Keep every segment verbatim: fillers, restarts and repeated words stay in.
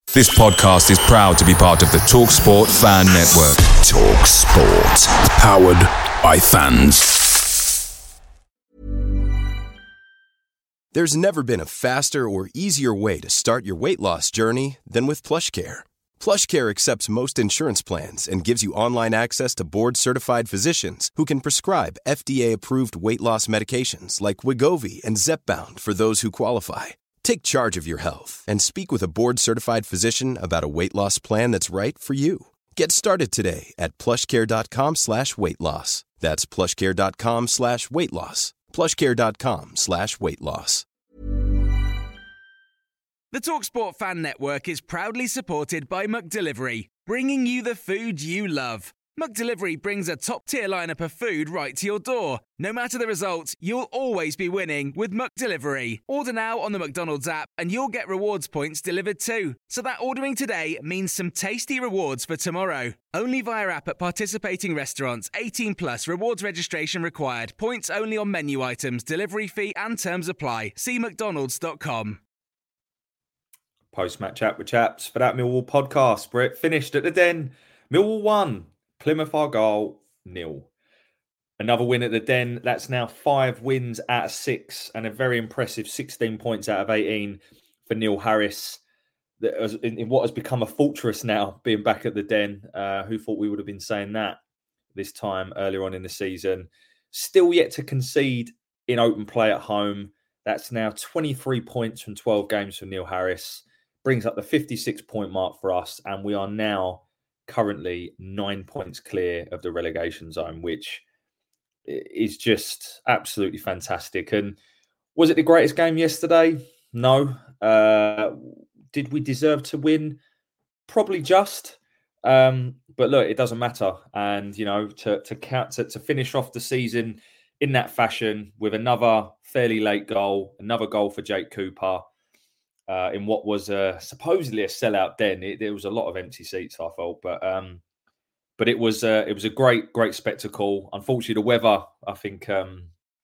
This podcast is proud to be part of the TalkSport Fan Network. TalkSport. Powered by fans. There's never been a faster or easier way to start your weight loss journey than with PlushCare. PlushCare accepts most insurance plans and gives you online access to board-certified physicians who can prescribe F D A-approved weight loss medications like Wegovy and Zepbound for those who qualify. Take charge of your health and speak with a board-certified physician about a weight loss plan that's right for you. Get started today at plushcare.com slash weight loss. That's plushcare.com slash weight loss. plushcare.com slash weight loss. The TalkSport Fan Network is proudly supported by McDelivery, bringing you the food you love. McDelivery brings a top-tier lineup of food right to your door. No matter the result, you'll always be winning with McDelivery. Order now on the McDonald's app and you'll get rewards points delivered too. So that ordering today means some tasty rewards for tomorrow. Only via app at participating restaurants. eighteen plus rewards registration required. Points only on menu items, delivery fee and terms apply. See mcdonalds dot com. Post-match chat with chaps for that Millwall podcast. We're finished at the Den. Millwall won. Plymouth Argyle nil. Another win at the Den. That's now five wins out of six and a very impressive sixteen points out of eighteen for Neil Harris. In what has become a fortress now, being back at the Den. Uh, who thought we would have been saying that this time earlier on in the season? Still yet to concede in open play at home. That's now twenty-three points from twelve games for Neil Harris. Brings up the fifty-six point mark for us. And we are now currently nine points clear of the relegation zone, which is just absolutely fantastic. And was it the greatest game yesterday? No. Uh, did we deserve to win? Probably just. Um, but look, it doesn't matter. And, you know, to to, count, to to finish off the season in that fashion with another fairly late goal, another goal for Jake Cooper, Uh, in what was uh, supposedly a sellout Den. It, there was a lot of empty seats, I felt, but um, but it was uh, it was a great great spectacle. Unfortunately, the weather, I think, um,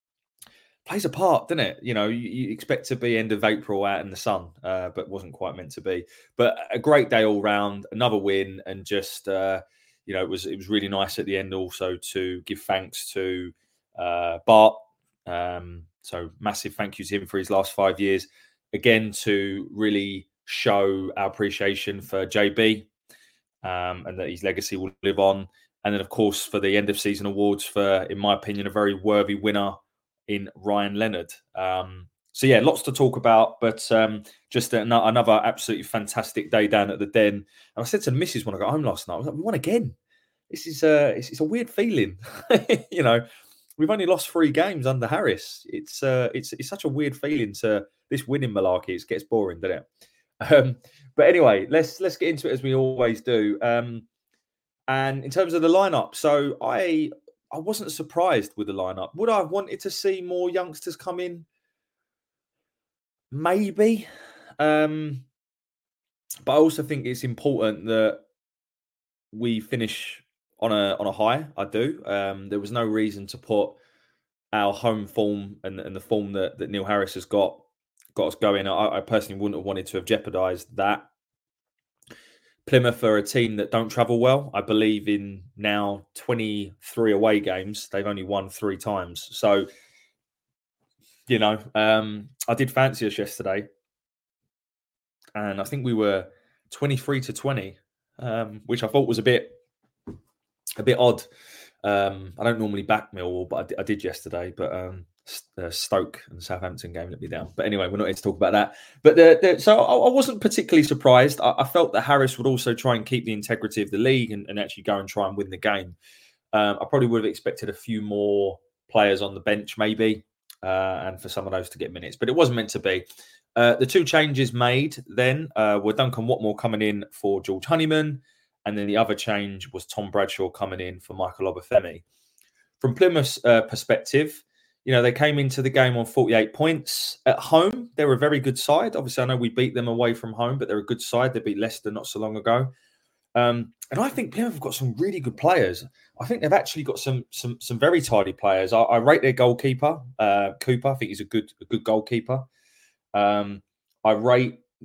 plays a part, doesn't it? You know, you, you expect to be end of April out in the sun, uh, but wasn't quite meant to be. But a great day all round, another win, and just uh, you know, it was it was really nice at the end also to give thanks to uh, Bart. Um, so massive thank you to him for his last five years. Again, to really show our appreciation for J B um, and that his legacy will live on. And then, of course, for the end of season awards for, in my opinion, a very worthy winner in Ryan Leonard. Um, so, yeah, lots to talk about, but um, just an- another absolutely fantastic day down at the Den. And I said to the missus when I got home last night, I was like, we won again. This is uh, it's, it's a weird feeling. You know, we've only lost three games under Harris. It's uh, it's it's such a weird feeling to this winning malarkey. It gets boring, doesn't it? Um, but anyway, let's let's get into it as we always do. Um, and in terms of the lineup, so I I wasn't surprised with the lineup. Would I have wanted to see more youngsters come in? Maybe. Um, but I also think it's important that we finish on a on a high. I do. Um, there was no reason to put our home form and, and the form that, that Neil Harris has got got us going. I, I personally wouldn't have wanted to have jeopardised that. Plymouth are a team that don't travel well. I believe in now twenty-three away games, they've only won three times. So, you know, um, I did fancy us yesterday, and I think we were twenty-three to twenty, um, which I thought was a bit a bit odd. Um, I don't normally back Millwall, but I did, I did yesterday. But um, uh, Stoke and Southampton game let me down. But anyway, we're not here to talk about that. But the, the, so I, I wasn't particularly surprised. I, I felt that Harris would also try and keep the integrity of the league and, and actually go and try and win the game. Um, I probably would have expected a few more players on the bench, maybe, uh, and for some of those to get minutes. But it wasn't meant to be. Uh, the two changes made then uh, were Duncan Watmore coming in for George Honeyman, and then the other change was Tom Bradshaw coming in for Michael Obafemi. From Plymouth's uh, perspective, you know, they came into the game on forty-eight points. At home, they're a very good side. Obviously, I know we beat them away from home, but they're a good side. They beat Leicester not so long ago. Um, and I think Plymouth have got some really good players. I think they've actually got some some some very tidy players. I, I rate their goalkeeper, uh, Cooper. I think he's a good a good goalkeeper. Um, I rate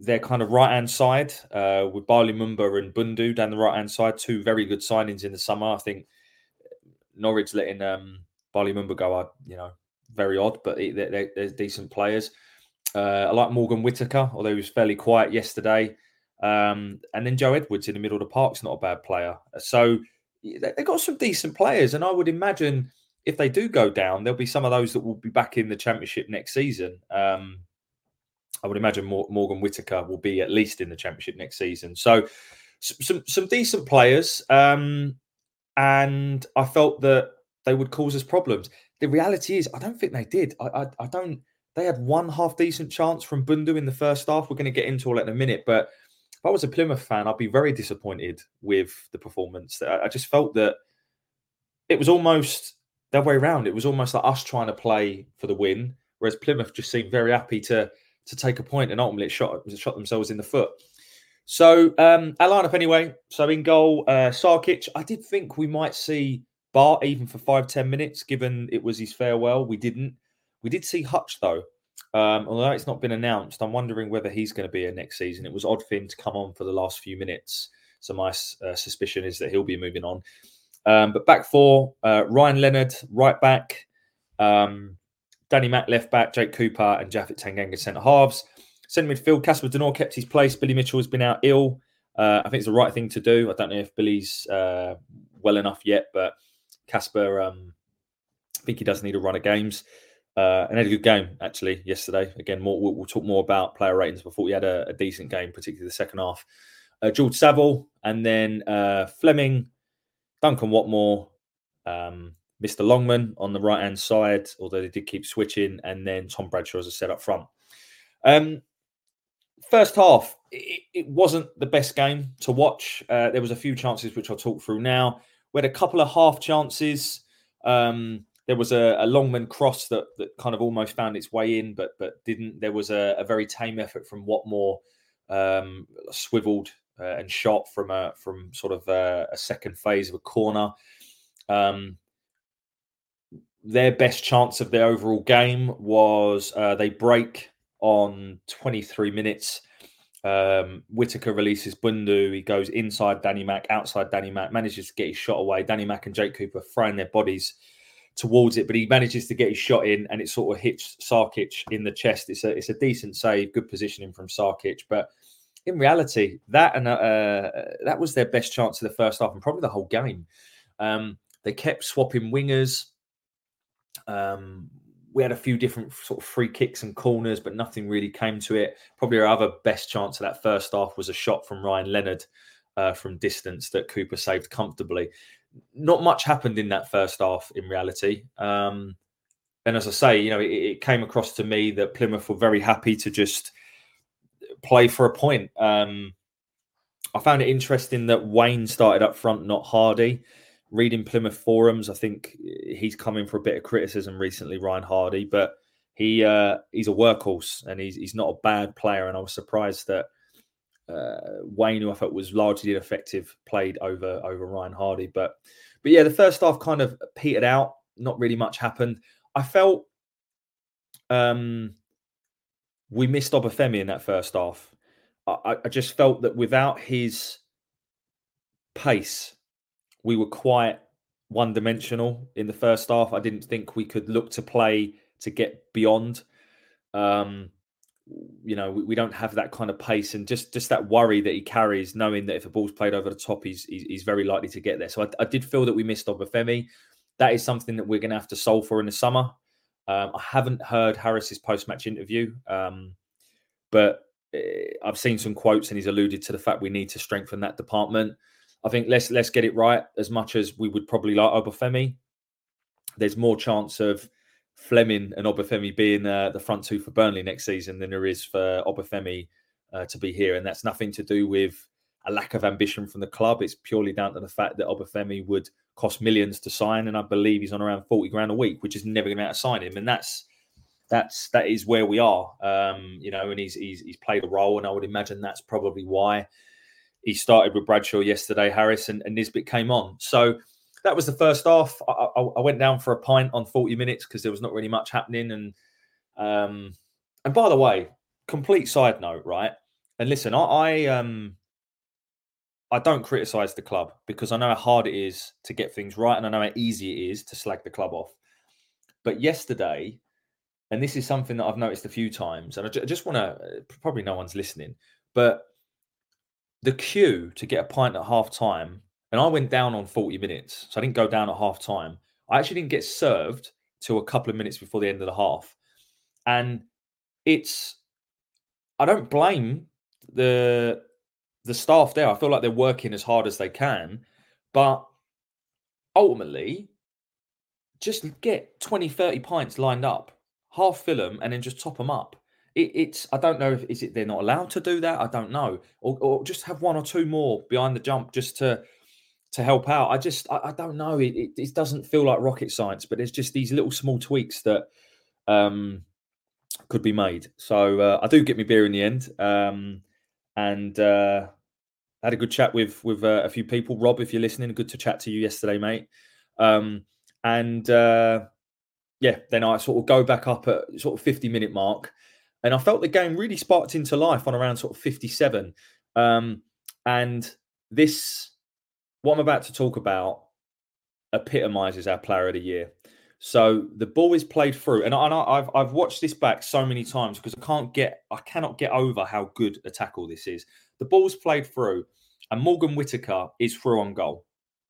their kind of right-hand side uh, with Bali Mumba and Bundu down the right-hand side, two very good signings in the summer. I think Norwich letting um, Bali Mumba go are, you know, very odd, but they're, they're, they're decent players. Uh, I like Morgan Whittaker, although he was fairly quiet yesterday. Um, and then Joe Edwards in the middle of the park's not a bad player. So they've got some decent players, and I would imagine if they do go down, there'll be some of those that will be back in the Championship next season. Um, I would imagine Morgan Whittaker will be at least in the Championship next season. So some some decent players, um, and I felt that they would cause us problems. The reality is, I don't think they did. I, I, I don't. They had one half decent chance from Bundu in the first half. We're going to get into all that in a minute, but if I was a Plymouth fan, I'd be very disappointed with the performance. I, I just felt that it was almost the other way around. It was almost like us trying to play for the win, whereas Plymouth just seemed very happy to to take a point, and ultimately it shot, it shot themselves in the foot. So um, our lineup anyway. So in goal, uh, Sarkic. I did think we might see Bart even for five, ten minutes, given it was his farewell. We didn't. We did see Hutch, though. Um, although it's not been announced, I'm wondering whether he's going to be here next season. It was odd for him to come on for the last few minutes. So my uh, suspicion is that he'll be moving on. Um, but back four, uh, Ryan Leonard, right back. Um, Danny Mack, left back. Jake Cooper and Japhet Tanganga, centre halves. Centre midfield, Casper Denor kept his place. Billy Mitchell has been out ill. Uh, I think it's the right thing to do. I don't know if Billy's uh, well enough yet, but Casper, um, I think he does need a run of games. Uh, and had a good game, actually, yesterday. Again, more, we'll, we'll talk more about player ratings before we had a, a decent game, particularly the second half. Uh, George Saville, and then uh, Fleming, Duncan Watmore, um, Mister Longman on the right-hand side, although they did keep switching, and then Tom Bradshaw as a set up front. Um, first half, it, it wasn't the best game to watch. Uh, there was a few chances, which I'll talk through now. We had a couple of half chances. Um There was a, a Longman cross that, that kind of almost found its way in, but but didn't. There was a, a very tame effort from Watmore, um, swiveled uh, and shot from a from sort of a, a second phase of a corner. Um, their best chance of the overall game was uh, they break on twenty-three minutes. Um, Whittaker releases Bundu. He goes inside Danny Mack, outside Danny Mack, manages to get his shot away. Danny Mack and Jake Cooper throwing their bodies towards it, but he manages to get his shot in, and it sort of hits Sarkic in the chest. It's a it's a decent save, good positioning from Sarkic, but in reality, that and uh, that was their best chance of the first half and probably the whole game. Um, they kept swapping wingers. Um, we had a few different sort of free kicks and corners, but nothing really came to it. Probably our other best chance of that first half was a shot from Ryan Leonard uh, from distance that Cooper saved comfortably. Not much happened in that first half in reality. Um, and as I say, you know, it, it came across to me that Plymouth were very happy to just play for a point. Um, I found it interesting that Wayne started up front, not Hardy. Reading Plymouth forums, I think he's coming for a bit of criticism recently, Ryan Hardy, but he uh, he's a workhorse and he's he's not a bad player. And I was surprised that uh, Wayne, who I thought was largely ineffective, played over over Ryan Hardy. But but yeah, the first half kind of petered out. Not really much happened. I felt um, we missed Obafemi in that first half. I, I just felt that without his pace, we were quite one-dimensional in the first half. I didn't think we could look to play to get beyond. Um, you know, we, we don't have that kind of pace, and just just that worry that he carries, knowing that if a ball's played over the top, he's he's, he's very likely to get there. So I, I did feel that we missed Obafemi. That is something that we're going to have to solve for in the summer. Um, I haven't heard Harris's post-match interview, um, but I've seen some quotes, and he's alluded to the fact we need to strengthen that department. I think let's let's get it right. As much as we would probably like Obafemi, there's more chance of Fleming and Obafemi being uh, the front two for Burnley next season than there is for Obafemi uh, to be here. And that's nothing to do with a lack of ambition from the club. It's purely down to the fact that Obafemi would cost millions to sign, and I believe he's on around forty grand a week, which is never going to sign him. And that's that's that is where we are. Um, you know, and he's he's he's played a role, and I would imagine that's probably why he started with Bradshaw yesterday, Harris, and, and Nisbet came on. So that was the first half. I, I, I went down for a pint on forty minutes because there was not really much happening. And um, and by the way, complete side note, right? and listen, I, I um I don't criticise the club because I know how hard it is to get things right, and I know how easy it is to slag the club off. But yesterday, and this is something that I've noticed a few times, and I, j- I just want to, probably no one's listening, but the queue to get a pint at half time, and I went down on forty minutes, so I didn't go down at half time. I actually didn't get served till a couple of minutes before the end of the half. And it's, I don't blame the the staff there. I feel like they're working as hard as they can, but ultimately, just get twenty, thirty pints lined up, half fill them, and then just top them up. It, it's, I don't know if is it they're not allowed to do that. I don't know, or, or just have one or two more behind the jump just to to help out. I just, I, I don't know. It, it, it doesn't feel like rocket science, but there's just these little small tweaks that um, could be made. So uh, I do get me beer in the end, um, and uh, had a good chat with with uh, a few people. Rob, if you're listening, good to chat to you yesterday, mate. Um, and uh, yeah, then I sort of go back up at sort of fifty minute mark, and I felt the game really sparked into life on around sort of fifty-seven. Um, and this, what I'm about to talk about, epitomises our player of the year. So the ball is played through, and, I, and I, I've I've watched this back so many times because I can't get I cannot get over how good a tackle this is. The ball's played through, and Morgan Whittaker is through on goal.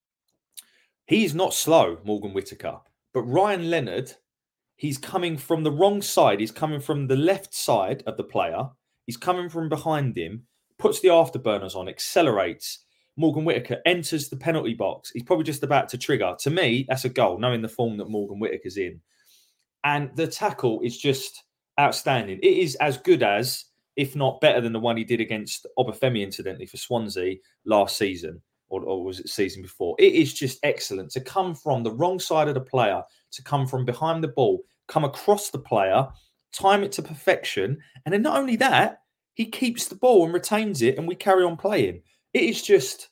He's not slow, Morgan Whittaker, but Ryan Leonard, he's coming from the wrong side. He's coming from the left side of the player. He's coming from behind him, puts the afterburners on, accelerates. Morgan Whittaker enters the penalty box. He's probably just about to trigger. To me, that's a goal, knowing the form that Morgan Whittaker's in. And the tackle is just outstanding. It is as good as, if not better than, the one he did against Obafemi, incidentally, for Swansea last season, or, or was it season before? It is just excellent to come from the wrong side of the player, to come from behind the ball, come across the player, time it to perfection. And then not only that, he keeps the ball and retains it, and we carry on playing. It is just,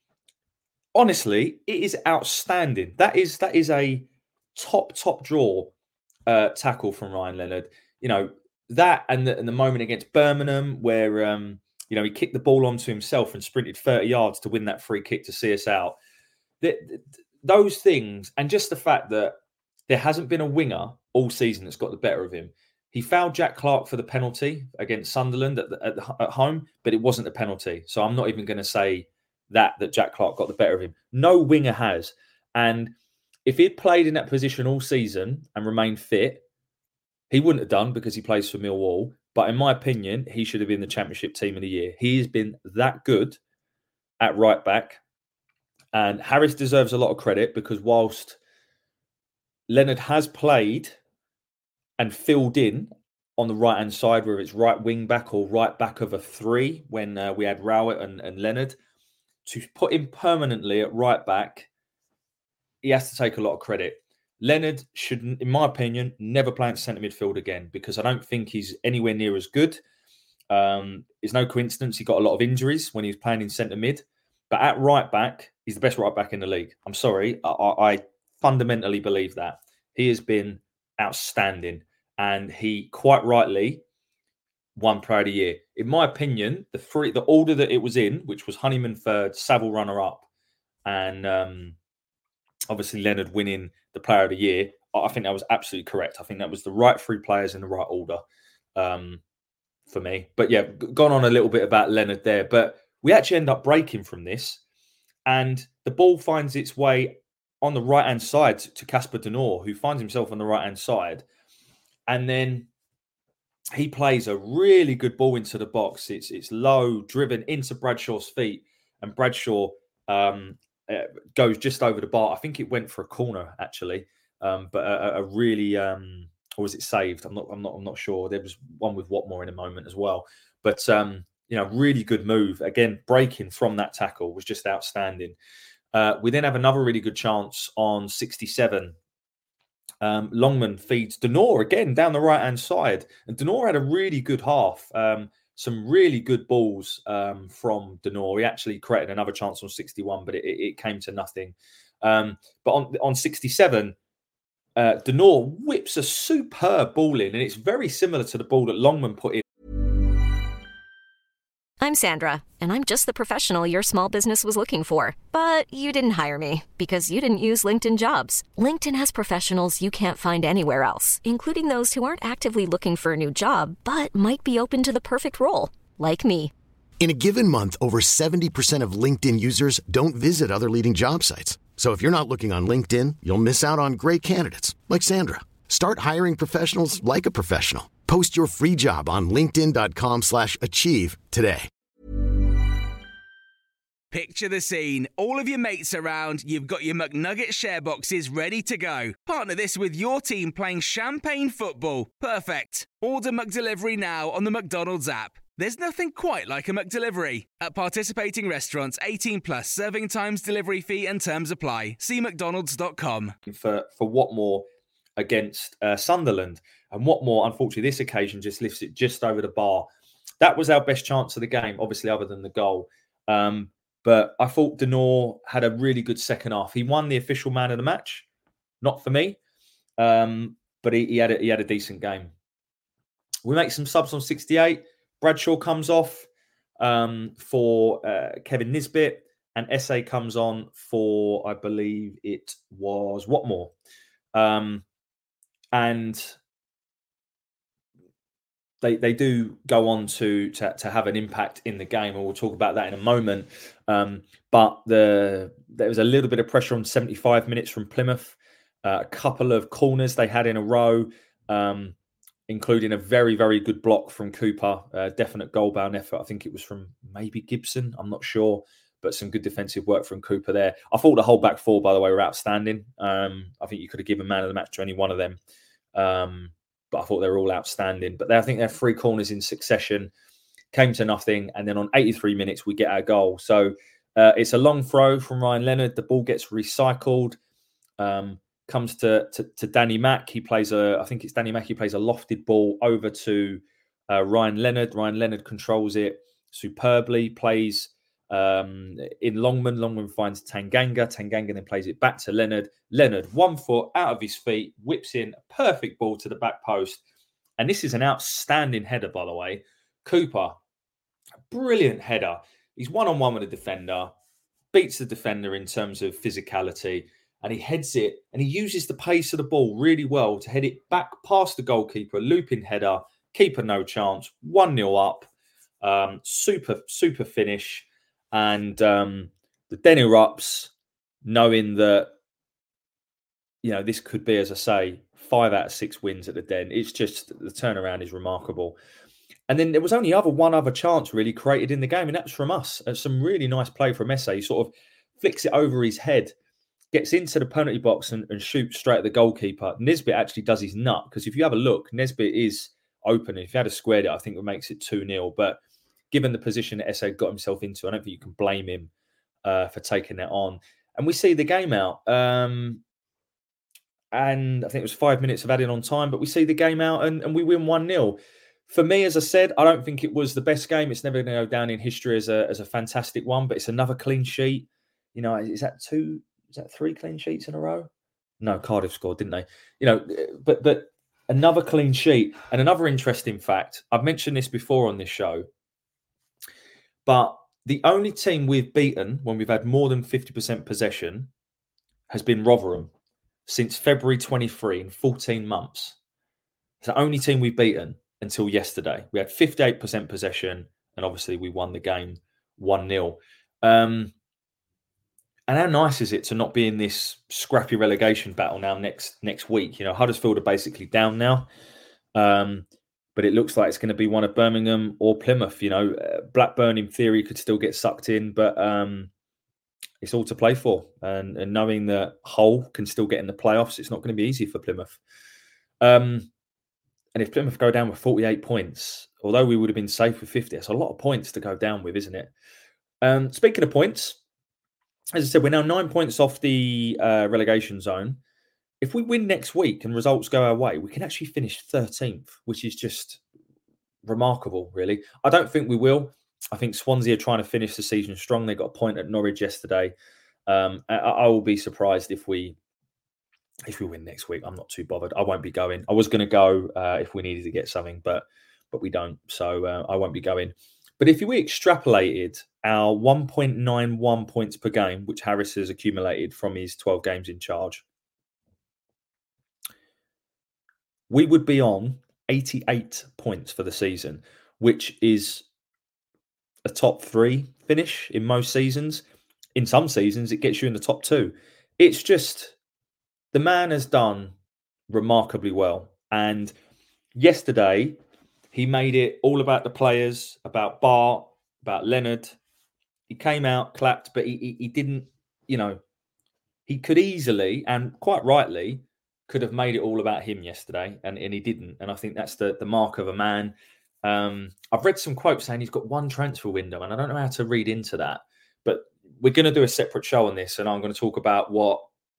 honestly, it is outstanding. That is that is a top, top draw uh, tackle from Ryan Leonard. You know, that and the, and the moment against Birmingham where, um, you know, he kicked the ball onto himself and sprinted thirty yards to win that free kick to see us out. The, the, those things, and just the fact that there hasn't been a winger all season that's got the better of him. He fouled Jack Clark for the penalty against Sunderland at, the, at, the, at home, but it wasn't a penalty. So I'm not even going to say that, that Jack Clark got the better of him. No winger has. And if he'd played in that position all season and remained fit, he wouldn't have done because he plays for Millwall. But in my opinion, he should have been the Championship Team of the Year. He has been that good at right back. And Harris deserves a lot of credit because whilst Leonard has played and filled in on the right-hand side, whether it's right wing back or right back of a three when uh, we had Rowett and, and Leonard, to put him permanently at right back, he has to take a lot of credit. Leonard should, in my opinion, never play in centre midfield again because I don't think he's anywhere near as good. Um, it's no coincidence he got a lot of injuries when he was playing in centre mid. But at right back, he's the best right back in the league. I'm sorry, I, I fundamentally believe that. He has been outstanding, and he quite rightly won Player of the Year. In my opinion, the three, the order that it was in, which was Honeyman third, Saville runner-up, and um, obviously Leonard winning the Player of the Year, I think that was absolutely correct. I think that was the right three players in the right order um, for me. But yeah, gone on a little bit about Leonard there, but we actually end up breaking from this, and the ball finds its way on the right-hand side to Casper De Norre, who finds himself on the right-hand side. And then he plays a really good ball into the box. It's it's low, driven into Bradshaw's feet. And Bradshaw um, uh, goes just over the bar. I think it went for a corner, actually. Um, but a, a really... Um, or was it saved? I'm not I'm not, I'm not sure. There was one with Watmore in a moment as well. But, um, you know, really good move. Again, breaking from that tackle was just outstanding. Uh, we then have another really good chance on sixty-seven. Um, Longman feeds De Norre again down the right-hand side. And De Norre had a really good half. Um, some really good balls um, from De Norre. He actually created another chance on sixty-one, but it, it came to nothing. Um, but on, on sixty-seven, uh, De Norre whips a superb ball in, and it's very similar to the ball that Longman put in. I'm Sandra, and I'm just the professional your small business was looking for. But you didn't hire me because you didn't use LinkedIn Jobs. LinkedIn has professionals you can't find anywhere else, including those who aren't actively looking for a new job, but might be open to the perfect role, like me. In a given month, over seventy percent of LinkedIn users don't visit other leading job sites. So if you're not looking on LinkedIn, you'll miss out on great candidates like Sandra. Start hiring professionals like a professional. Post your free job on linkedin.com slash achieve today. Picture the scene. All of your mates around, you've got your McNugget share boxes ready to go. Partner this with your team playing champagne football. Perfect. Order McDelivery now on the McDonald's app. There's nothing quite like a McDelivery. At participating restaurants, eighteen plus, serving times, delivery fee and terms apply. See mcdonalds dot com. For, for Watmore against uh, Sunderland. And Watmore, unfortunately, this occasion just lifts it just over the bar. That was our best chance of the game, obviously, other than the goal. Um, but I thought Denor had a really good second half. He won the official man of the match. Not for me. Um, but he, he, had a, he had a decent game. We make some subs on sixty-eight. Bradshaw comes off um, for uh, Kevin Nisbet, and S A comes on for, I believe it was Watmore. Um, and they they do go on to, to to have an impact in the game, and we'll talk about that in a moment. Um, but the there was a little bit of pressure on seventy-five minutes from Plymouth, uh, a couple of corners they had in a row. Um, including a very, very good block from Cooper, a definite goal-bound effort. I think it was from maybe Gibson, I'm not sure, but some good defensive work from Cooper there. I thought the whole back four, by the way, were outstanding. Um, I think you could have given man of the match to any one of them, um, but I thought they were all outstanding. But they, I think they're three corners in succession, came to nothing, and then on eighty-three minutes, we get our goal. So uh, it's a long throw from Ryan Leonard. The ball gets recycled. Um, Comes to, to to Danny Mack. He plays a, I think it's Danny Mack. He plays a lofted ball over to uh, Ryan Leonard. Ryan Leonard controls it superbly. Plays um, in Longman. Longman finds Tanganga. Tanganga then plays it back to Leonard. Leonard, one foot out of his feet, whips in a perfect ball to the back post. And this is an outstanding header, by the way. Cooper, brilliant header. He's one on one with the defender, beats the defender in terms of physicality. And he heads it, and he uses the pace of the ball really well to head it back past the goalkeeper, looping header, keeper no chance, one nil up, um, super, super finish. And um, the Den erupts, knowing that, you know, this could be, as I say, five out of six wins at the Den. It's just, the turnaround is remarkable. And then there was only other one other chance really created in the game, and that's from us. And some really nice play from Esse. He sort of flicks it over his head, gets into the penalty box and, and shoots straight at the goalkeeper. Nisbet actually does his nut, because if you have a look, Nisbet is open. If you had a squared it, I think it makes it two nil. But given the position that Esse got himself into, I don't think you can blame him uh, for taking that on. And we see the game out. Um, and I think it was five minutes of adding on time, but we see the game out and, and we win one nil. For me, as I said, I don't think it was the best game. It's never going to go down in history as a, as a fantastic one, but it's another clean sheet. You know, is that two... Is that three clean sheets in a row? No, Cardiff scored, didn't they? You know, but but another clean sheet. And another interesting fact, I've mentioned this before on this show, but the only team we've beaten when we've had more than fifty percent possession has been Rotherham since February twenty-three, in fourteen months. It's the only team we've beaten until yesterday. We had fifty-eight percent possession, and obviously we won the game one nil. Um, And how nice is it to not be in this scrappy relegation battle now next next week? You know, Huddersfield are basically down now. Um, but it looks like it's going to be one of Birmingham or Plymouth. You know, uh, Blackburn in theory could still get sucked in, but um, it's all to play for. And, and knowing that Hull can still get in the playoffs, it's not going to be easy for Plymouth. Um, and if Plymouth go down with forty-eight points, although we would have been safe with fifty, it's a lot of points to go down with, isn't it? Um, speaking of points, as I said, we're now nine points off the uh, relegation zone. If we win next week and results go our way, we can actually finish thirteenth, which is just remarkable, really. I don't think we will. I think Swansea are trying to finish the season strong. They got a point at Norwich yesterday. Um, I, I will be surprised if we if we win next week. I'm not too bothered. I won't be going. I was going to go uh, if we needed to get something, but but we don't. So uh, I won't be going. But if we extrapolated our one point nine one points per game, which Harris has accumulated from his twelve games in charge, we would be on eighty-eight points for the season, which is a top three finish in most seasons. In some seasons, it gets you in the top two. It's just, the man has done remarkably well. And yesterday, he made it all about the players, about Bart, about Leonard. He came out, clapped, but he, he, he didn't, you know, he could easily, and quite rightly, could have made it all about him yesterday, and, and he didn't. And I think that's the, the mark of a man. Um, I've read some quotes saying he's got one transfer window, and I don't know how to read into that. But we're going to do a separate show on this, and I'm going to talk about what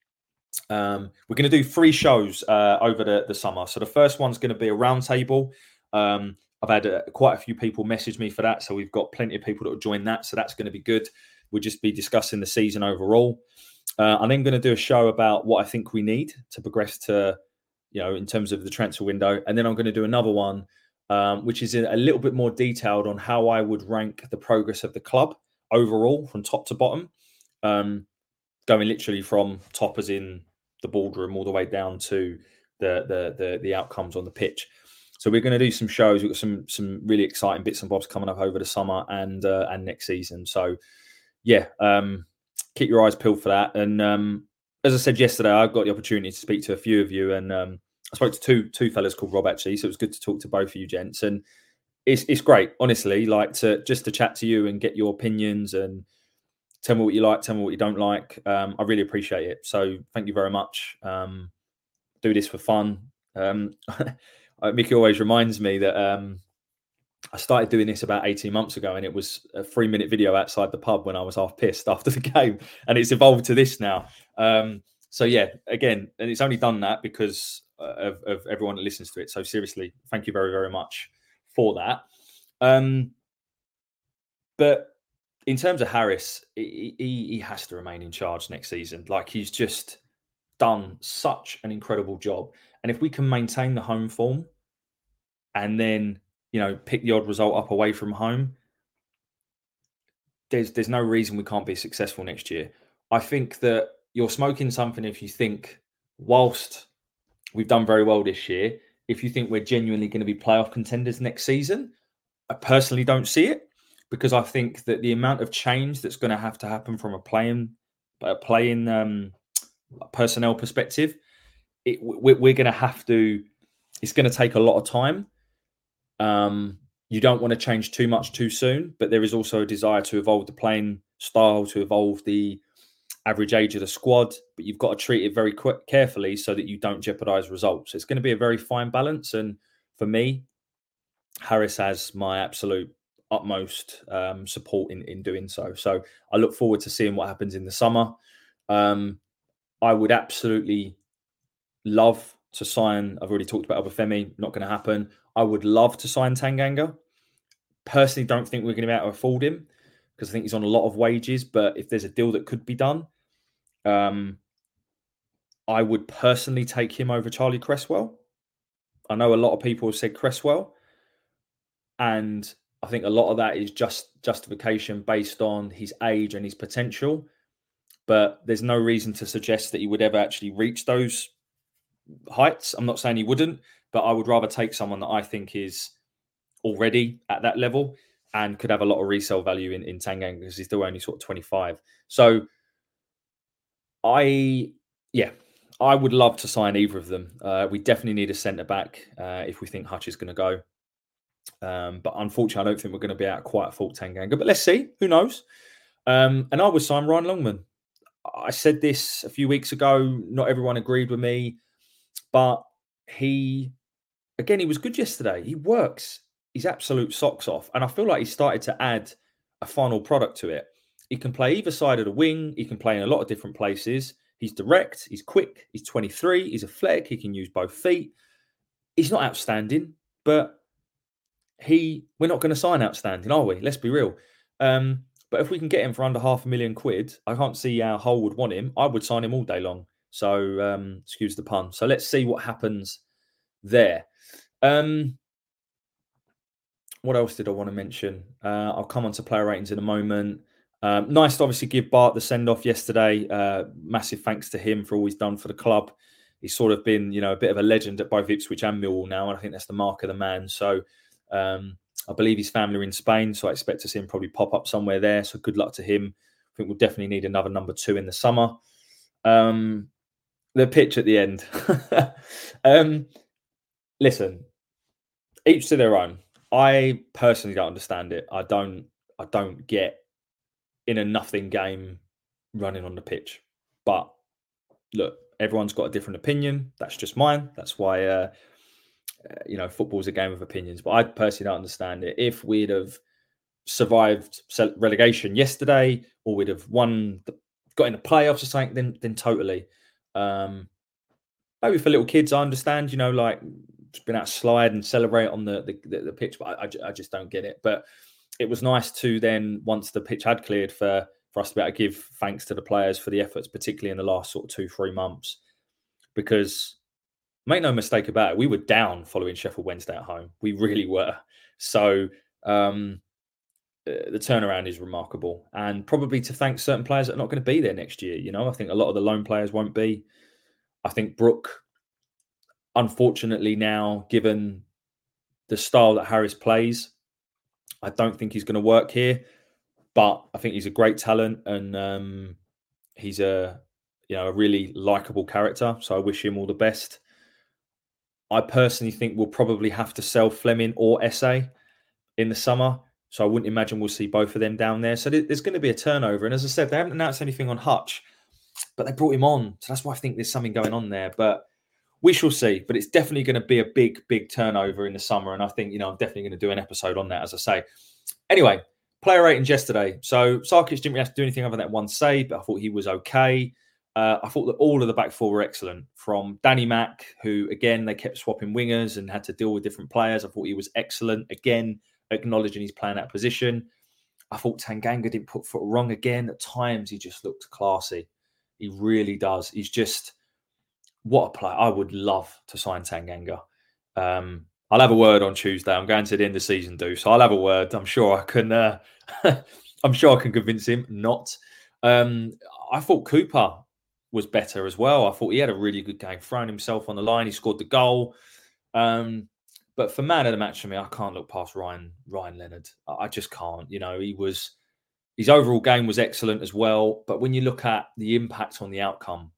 um, we're going to do. Three shows uh, over the, the summer. So the first one's going to be a roundtable. Um, I've had uh, quite a few people message me for that, so we've got plenty of people that will join that. So that's going to be good. We'll just be discussing the season overall. Uh, I'm then going to do a show about what I think we need to progress to, you know, in terms of the transfer window, and then I'm going to do another one, um, which is a little bit more detailed on how I would rank the progress of the club overall from top to bottom, um, going literally from top as in the boardroom all the way down to the the the, the outcomes on the pitch. So we're going to do some shows. We've got some some really exciting bits and bobs coming up over the summer and uh, and next season. So yeah, um, keep your eyes peeled for that. And um, as I said yesterday, I got the opportunity to speak to a few of you, and um, I spoke to two two fellas called Rob actually. So it was good to talk to both of you gents, and it's it's great, honestly, like to just to chat to you and get your opinions and tell me what you like, tell me what you don't like. Um, I really appreciate it. So thank you very much. Um, do this for fun. Um, Mickey always reminds me that um, I started doing this about eighteen months ago, and it was a three minute video outside the pub when I was half pissed after the game, and it's evolved to this now. Um, so yeah, again, and it's only done that because of, of everyone that listens to it. So seriously, thank you very, very much for that. Um, but in terms of Harris, he, he, he has to remain in charge next season. Like, he's just done such an incredible job. And if we can maintain the home form and then, you know, pick the odd result up away from home, there's there's no reason we can't be successful next year. I think that you're smoking something if you think, whilst we've done very well this year, if you think we're genuinely going to be playoff contenders next season. I personally don't see it, because I think that the amount of change that's going to have to happen from a playing, a playing um, personnel perspective, it, we're, we're going to have to, it's going to take a lot of time. Um, you don't want to change too much too soon, but there is also a desire to evolve the playing style, to evolve the average age of the squad, but you've got to treat it very quick, carefully so that you don't jeopardize results. It's going to be a very fine balance. And for me, Harris has my absolute utmost um, support in, in doing so. So I look forward to seeing what happens in the summer. Um, I would absolutely love to sign, I've already talked about Obafemi, not going to happen. I would love to sign Tanganga. Personally, don't think we're going to be able to afford him, because I think he's on a lot of wages. But if there's a deal that could be done, um, I would personally take him over Charlie Cresswell. I know a lot of people have said Cresswell, and I think a lot of that is just justification based on his age and his potential. But there's no reason to suggest that he would ever actually reach those heights. I'm not saying he wouldn't, but I would rather take someone that I think is already at that level and could have a lot of resale value in, in Tanganga, because he's still only sort of twenty-five. So I, yeah, I would love to sign either of them. Uh, we definitely need a centre-back uh, if we think Hutch is going to go. Um, but unfortunately, I don't think we're going to be out quite full Tanganga. But let's see. Who knows? Um, and I would sign Ryan Longman. I said this a few weeks ago. Not everyone agreed with me. But he, again, he was good yesterday. He works his absolute socks off. And I feel like he started to add a final product to it. He can play either side of the wing. He can play in a lot of different places. He's direct. He's quick. He's twenty-three. He's a fleck. He can use both feet. He's not outstanding, but he, we're not going to sign outstanding, are we? Let's be real. Um, but if we can get him for under half a million quid, I can't see how Hull would want him. I would sign him all day long. So, um, excuse the pun. So let's see what happens there. Um, what else did I want to mention? Uh, I'll come on to player ratings in a moment. Um, nice to obviously give Bart the send-off yesterday. Uh, massive thanks to him for all he's done for the club. He's sort of been, you know, a bit of a legend at both Ipswich and Millwall now, and I think that's the mark of the man. So um, I believe his family are in Spain, so I expect to see him probably pop up somewhere there. So good luck to him. I think we'll definitely need another number two in the summer. Um, the pitch at the end. um, listen, each to their own. I personally don't understand it. I don't. I don't get in a nothing game running on the pitch. But look, everyone's got a different opinion. That's just mine. That's why, uh, uh, you know, football's a game of opinions. But I personally don't understand it. If we'd have survived relegation yesterday, or we'd have won, the, got in the playoffs or something, then then totally. Um, maybe for little kids, I understand. You know, like just been out slide and celebrate on the the, the, the pitch. But I, I, I just don't get it. But it was nice to then, once the pitch had cleared, for for us to be able to give thanks to the players for the efforts, particularly in the last sort of two, three months. Because make no mistake about it, we were down following Sheffield Wednesday at home. We really were. So um, the turnaround is remarkable. And probably to thank certain players that are not going to be there next year. You know, I think a lot of the loan players won't be. I think Brook, unfortunately now, given the style that Harris plays, I don't think he's going to work here. But I think he's a great talent, and um, he's a you know a really likable character. So I wish him all the best. I personally think we'll probably have to sell Fleming or Esse in the summer. So I wouldn't imagine we'll see both of them down there. So there's going to be a turnover. And as I said, they haven't announced anything on Hutch, but they brought him on. So that's why I think there's something going on there. But we shall see. But it's definitely going to be a big, big turnover in the summer. And I think, you know, I'm definitely going to do an episode on that, as I say. Anyway, player ratings yesterday. So Sarkic didn't really have to do anything other than that one save, but I thought he was okay. Uh, I thought that all of the back four were excellent. From Danny Mack, who, again, they kept swapping wingers and had to deal with different players. I thought he was excellent. Again, acknowledging he's playing that position. I thought Tanganga didn't put foot wrong again. At times, he just looked classy. He really does. He's just, what a player. I would love to sign Tanganga. Um, I'll have a word on Tuesday. I'm going to the end of season do, so I'll have a word. I'm sure I can. Uh, I'm sure I can convince him not. Um, I thought Cooper was better as well. I thought he had a really good game, throwing himself on the line. He scored the goal. Um, but for man of the match for me, I can't look past Ryan Ryan Leonard. I just can't. You know, he was his overall game was excellent as well. But when you look at the impact on the outcome,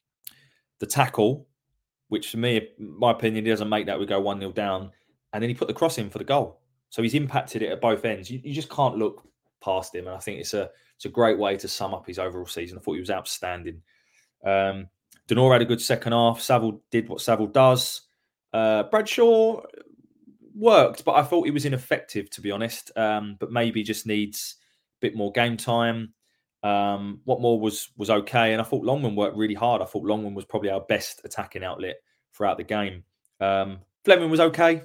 the tackle, which for me, in my opinion, he doesn't make that we go one nil down. And then he put the cross in for the goal. So he's impacted it at both ends. You, you just can't look past him. And I think it's a it's a great way to sum up his overall season. I thought he was outstanding. Um, Denora had a good second half. Saville did what Saville does. Uh, Bradshaw worked, but I thought he was ineffective, to be honest. Um, but maybe just needs a bit more game time. Um, Watmore was was okay, and I thought Longman worked really hard. I thought Longman was probably our best attacking outlet throughout the game. Um, Fleming was okay.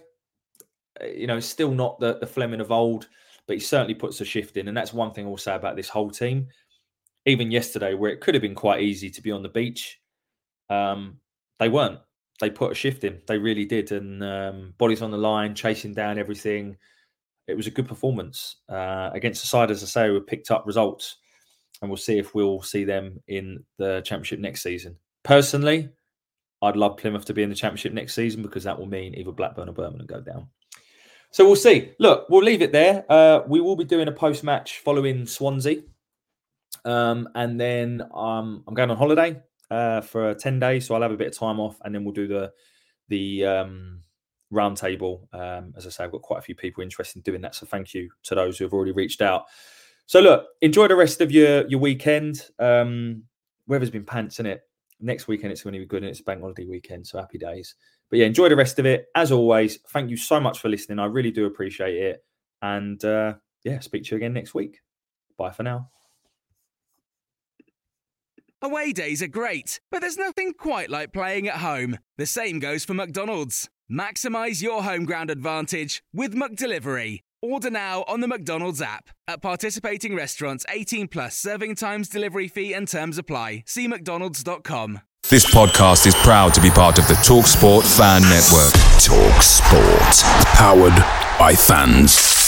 You know, still not the, the Fleming of old, but he certainly puts a shift in. And that's one thing I will say about this whole team. Even yesterday, where it could have been quite easy to be on the beach, um, they weren't. They put a shift in. They really did. And um, bodies on the line, chasing down everything. It was a good performance uh, against the side, as I say, who picked up results. And we'll see if we'll see them in the Championship next season. Personally, I'd love Plymouth to be in the Championship next season, because that will mean either Blackburn or Birmingham go down. So we'll see. Look, we'll leave it there. Uh, we will be doing a post-match following Swansea. Um, and then um, I'm going on holiday uh, for ten days, so I'll have a bit of time off, and then we'll do the the um, round table. Um, as I say, I've got quite a few people interested in doing that, so thank you to those who have already reached out. So look, enjoy the rest of your your weekend. Um, weather's been pants, isn't it? Next weekend it's going to be good, and it's a bank holiday weekend, so happy days. But yeah, enjoy the rest of it. As always, thank you so much for listening. I really do appreciate it. And uh, yeah, speak to you again next week. Bye for now. Away days are great, but there's nothing quite like playing at home. The same goes for McDonald's. Maximise your home ground advantage with McDelivery. Order now on the McDonald's app. At participating restaurants, eighteen plus, serving times, delivery fee and terms apply. See mcdonalds dot com. This podcast is proud to be part of the TalkSport Fan Network. TalkSport. Powered by fans.